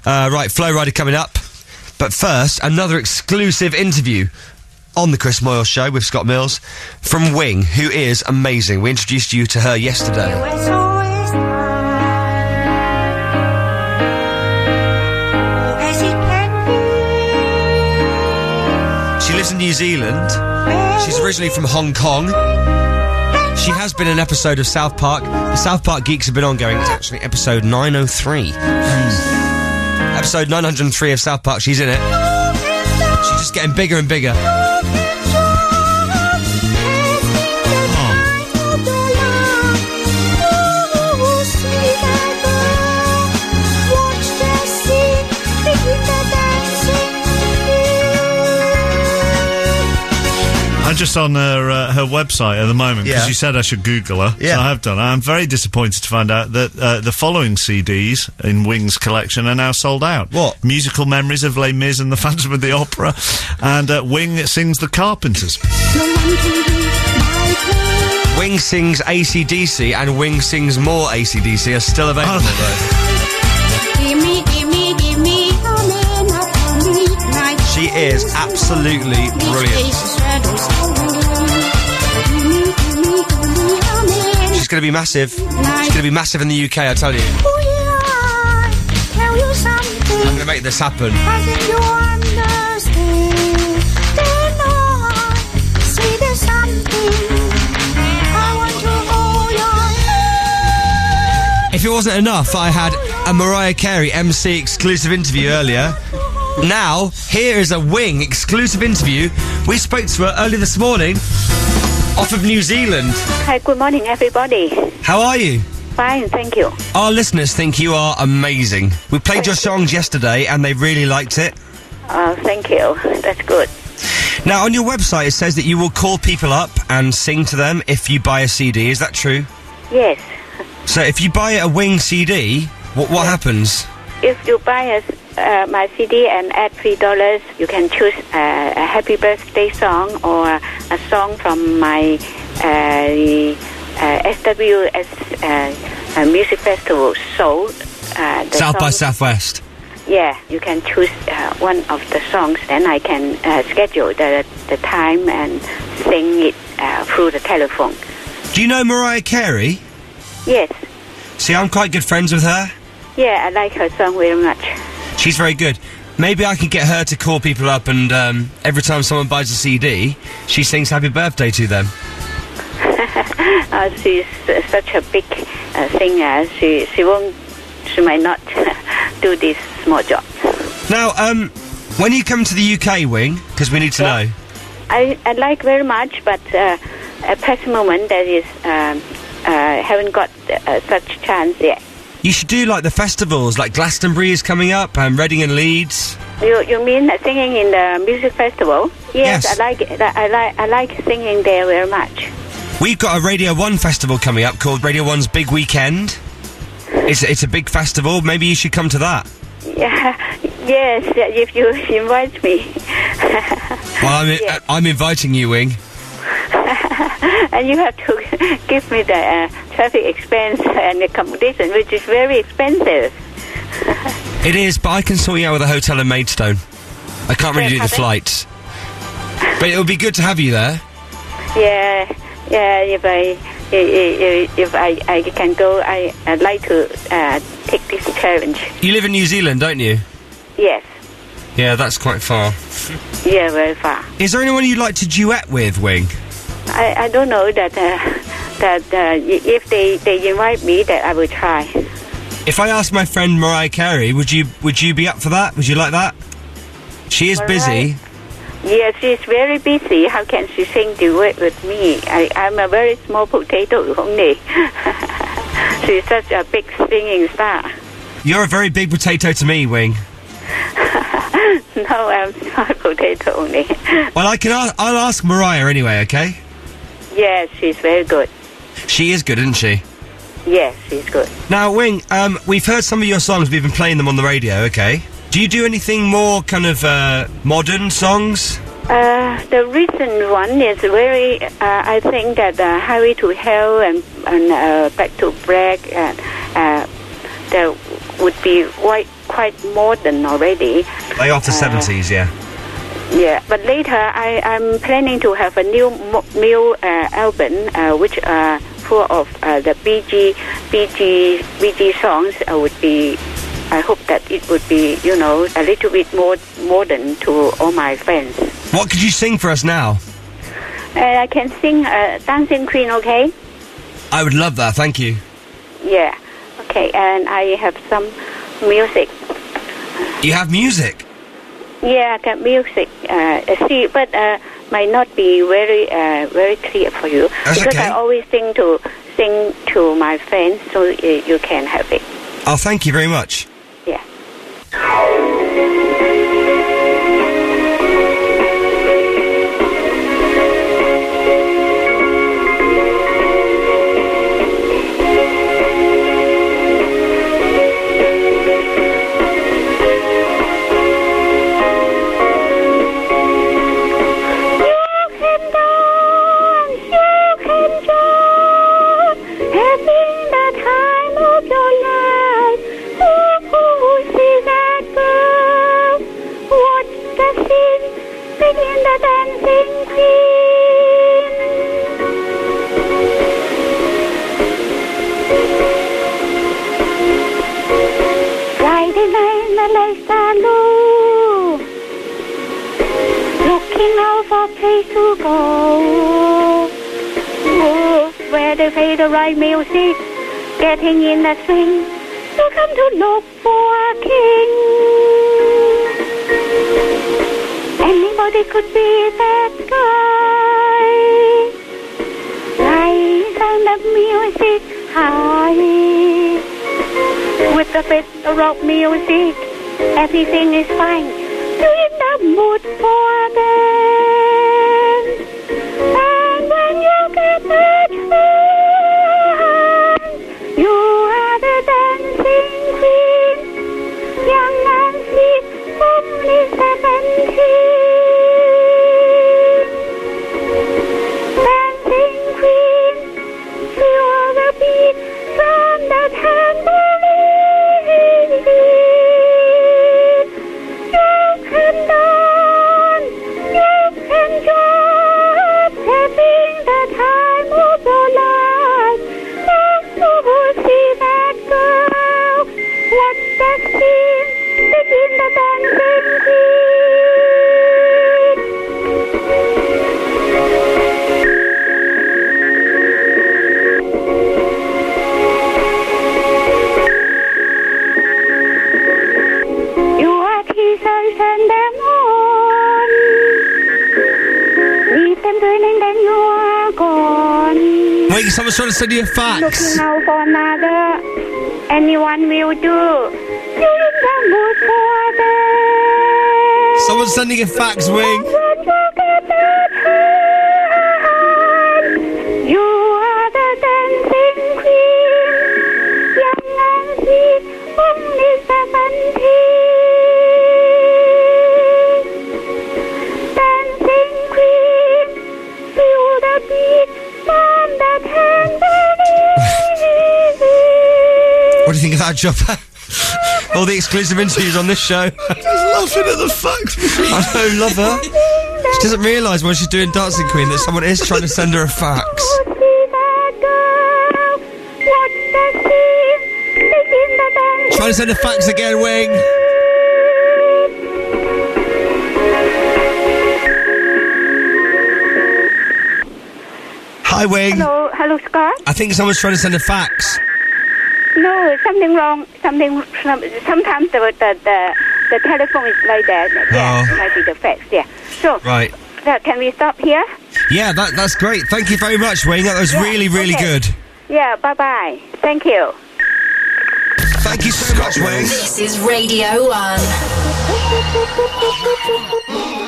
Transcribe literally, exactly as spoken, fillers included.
Uh, right, Flow Rider coming up. But first, another exclusive interview on the Chris Moyle Show with Scott Mills from Wing, who is amazing. We introduced you to her yesterday. She lives in New Zealand. She's originally from Hong Kong. She has been in an episode of South Park. The South Park Geeks have been ongoing. It's actually episode nine oh three. Mm. Episode nine hundred three of South Park. She's in it. She's just getting bigger and bigger. I'm just on her uh, her website at the moment because Yeah. you said I should Google her. Yeah. So I have done. I'm very disappointed to find out that uh, the following C Ds in Wing's collection are now sold out. What? Musical Memories of Les Mis and the Phantom of the Opera, and uh, Wing sings The Carpenters. Wing sings A C D C and Wing sings more A C D C are still available Oh. though. Gimme, gimme, gimme, She is absolutely brilliant. She's going to be massive. She's going to be massive in the U K, I tell you. I'm going to make this happen. If it wasn't enough, I had a Mariah Carey M C exclusive interview earlier. Now, here is a Wing exclusive interview. We spoke to her early this morning off of New Zealand. Hi, good morning, everybody. How are you? Fine, thank you. Our listeners think you are amazing. We played your songs yesterday and they really liked it. Uh, thank you. That's good. Now, on your website, it says that you will call people up and sing to them if you buy a C D. Is that true? Yes. So, if you buy a Wing C D, what, what happens? If you buy a, uh, my C D and add three dollars, you can choose uh, a happy birthday song or a song from my uh, uh, S W S uh, uh, Music Festival show. Uh, the South by song- Southwest. Yeah, you can choose uh, one of the songs, then I can uh, schedule the, the time and sing it uh, through the telephone. Do you know Mariah Carey? Yes. See, I'm quite good friends with her. Yeah, I like her song very much. She's very good. Maybe I can get her to call people up and um, every time someone buys a C D, she sings happy birthday to them. uh, she's uh, such a big uh, singer. She she won't. She might not do this small job. Now, um, when you come to the U K, Wing, because we need to Yeah. know. I I like very much, but uh, at present moment that is um, uh, haven't got uh, such chance yet. You should do like the festivals, like Glastonbury is coming up, and Reading and Leeds. You you mean singing in the music festival? Yes, Yes. I like it. I like I like singing there very much. We've got a Radio one festival coming up called Radio one's Big Weekend. It's it's a big festival. Maybe you should come to that. Yeah, yes, if you invite me. Well, I'm i- Yes. I'm inviting you, Wing. And you have to give me the uh, traffic expense and accommodation, which is very expensive. It is, but I can sort you out with a hotel in Maidstone. I can't really do the Pardon? flights, but it would be good to have you there. Yeah, yeah. If I if, if I, I can go, I I'd like to uh, take this challenge. You live in New Zealand, don't you? Yes. Yeah, that's quite far. Yeah, very far. Is there anyone you'd like to duet with, Wing? I, I don't know that uh, that uh, y- if they, they invite me, that I will try. If I asked my friend Mariah Carey, would you would you be up for that? Would you like that? She is busy. Yes, she's very busy. How can she sing duet with me? I, I'm a very small potato only. She's such a big singing star. You're a very big potato to me, Wing. No, I'm small potato only. Well, I can. Ask, I'll ask Mariah anyway. Okay. Yes, she's very good. She is good, isn't she? Yes, she's good. Now, Wing, um, we've heard some of your songs. We've been playing them on the radio. Okay. Do you do anything more kind of uh, modern songs? Uh, the recent one is very, uh, I think that uh, Highway to Hell and, and uh, Back to Black, uh, uh, that would be quite, quite modern already. They are the seventies, yeah. Yeah, but later I, I'm planning to have a new mo- new uh, album, uh, which are full of uh, the Bee Gee, Bee Gee, Bee Gee songs. Uh, would be, I hope that it would be, you know, a little bit more modern to all my friends. What could you sing for us now? Uh, I can sing uh, Dancing Queen, okay? I would love that, thank you. Yeah, okay, and I have some music. You have music? Yeah, I got music. Uh, see, but uh, might not be very, uh, very clear for you. That's because okay. I always sing to sing to my friends, so uh, you can have it. Oh, thank you very much. Yeah. To go, oh, where they play the right music, getting in the swing, you come to look for a king. Anybody could be that guy. Rise on the music high, with a bit of rock music, everything is fine. You're in the mood for that. And when you get that chance, you are the dancing queen, young and sweet, only seventeen. Dancing queen, feel the beat from the tambourine. You can dance, you can jump, having the time of your life. Now you see that girl, watch the scene, begin the dancing queen. You are teasers and them on, leave them burning, then you are gone. Wait, someone's trying to send you a fax. Looking out for another, anyone will do. You're in the mood for that. Someone's sending a fax, Wing. When you get that hand, you are the dancing queen, young and sweet, only seventeen. Dancing queen, feel the beat from the tambourine. What do you think of that, Chopper? All the exclusive interviews on this show. Just laughing at the fax machine. I know, love her. She doesn't realise when she's doing Dancing Queen that someone is trying to send her a fax. See that girl, watch the scene, begin the dance. Trying to send a fax again, Wing. Hi, Wing. Hello, hello, Scott. I think someone's trying to send a fax. No, something wrong. Something. Some, sometimes the, the the the telephone is like that. Yeah, Oh. it might be the fax. Yeah. So, Right. uh, can we stop here? Yeah, that, that's great. Thank you very much, Wing. That was Yeah, really, really okay. good. Yeah. Bye bye. Thank you. Thank you so much, Wing. This is Radio one.